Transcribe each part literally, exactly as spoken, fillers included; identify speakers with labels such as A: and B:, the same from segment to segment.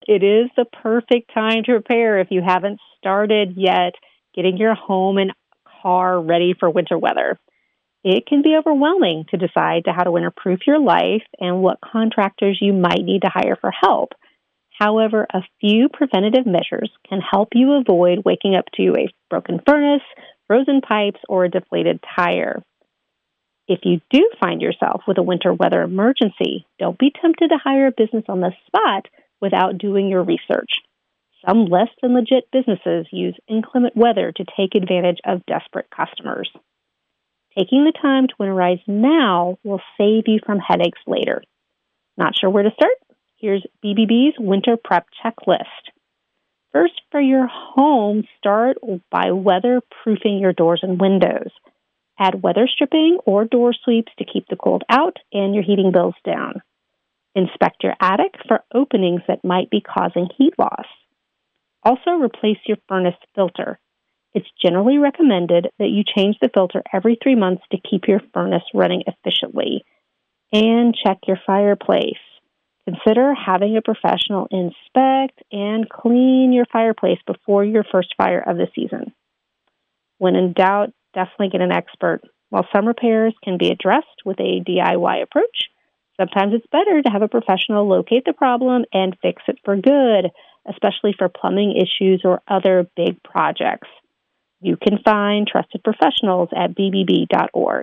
A: It is the perfect time to prepare if you haven't started yet getting your home and car ready for winter weather. It can be overwhelming to decide how to winterproof your life and what contractors you might need to hire for help. However, a few preventative measures can help you avoid waking up to a broken furnace, frozen pipes, or a deflated tire. If you do find yourself with a winter weather emergency, don't be tempted to hire a business on the spot without doing your research. Some less than legit businesses use inclement weather to take advantage of desperate customers. Taking the time to winterize now will save you from headaches later. Not sure where to start? Here's B B B's Winter Prep Checklist. First, for your home, start by weatherproofing your doors and windows. Add weather stripping or door sweeps to keep the cold out and your heating bills down. Inspect your attic for openings that might be causing heat loss. Also, replace your furnace filter. It's generally recommended that you change the filter every three months to keep your furnace running efficiently. And check your fireplace. Consider having a professional inspect and clean your fireplace before your first fire of the season. When in doubt, definitely get an expert. While some repairs can be addressed with a D I Y approach, sometimes it's better to have a professional locate the problem and fix it for good, especially for plumbing issues or other big projects. You can find trusted professionals at b b b dot org.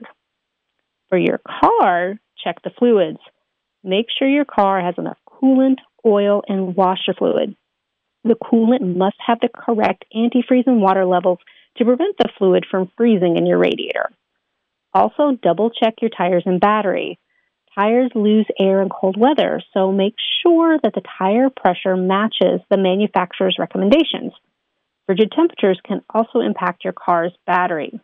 A: For your car, check the fluids. Make sure your car has enough coolant, oil, and washer fluid. The coolant must have the correct antifreeze and water levels to prevent the fluid from freezing in your radiator. Also, double-check your tires and battery. Tires lose air in cold weather, so make sure that the tire pressure matches the manufacturer's recommendations. Frigid temperatures can also impact your car's battery.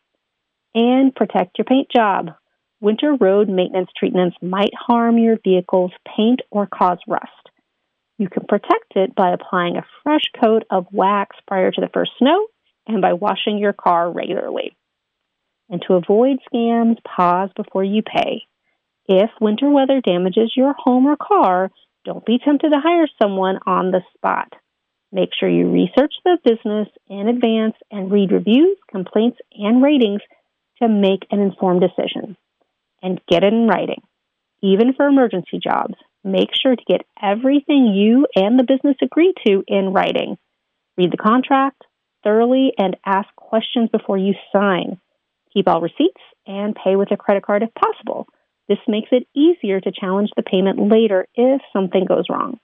A: And protect your paint job. Winter road maintenance treatments might harm your vehicle's paint or cause rust. You can protect it by applying a fresh coat of wax prior to the first snow and by washing your car regularly. And to avoid scams, pause before you pay. If winter weather damages your home or car, don't be tempted to hire someone on the spot. Make sure you research the business in advance and read reviews, complaints, and ratings to make an informed decision. And get it in writing. Even for emergency jobs, make sure to get everything you and the business agree to in writing. Read the contract thoroughly and ask questions before you sign. Keep all receipts and pay with a credit card if possible. This makes it easier to challenge the payment later if something goes wrong.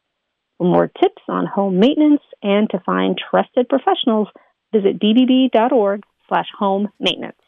A: For more tips on home maintenance and to find trusted professionals, visit b b b dot org slash home maintenance.